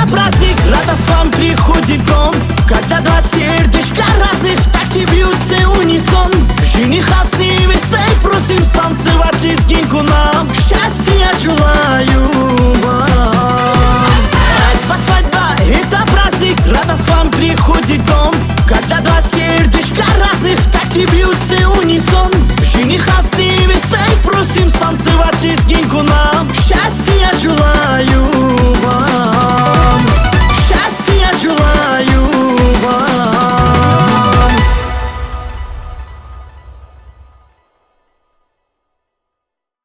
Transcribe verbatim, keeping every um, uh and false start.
Это праздник, радость вам приходит в дом, когда два сердечка разных так и бьются унисон. Жениха с невестой просим станцевать лезгинку нам. Счастья желаю вам. Свадьба, свадьба, это праздник, радость вам приходит в дом, когда два сердечка разных так и бьются унисон. Жениха с невестой просим станцевать лезгинку нам. Счастья желаю.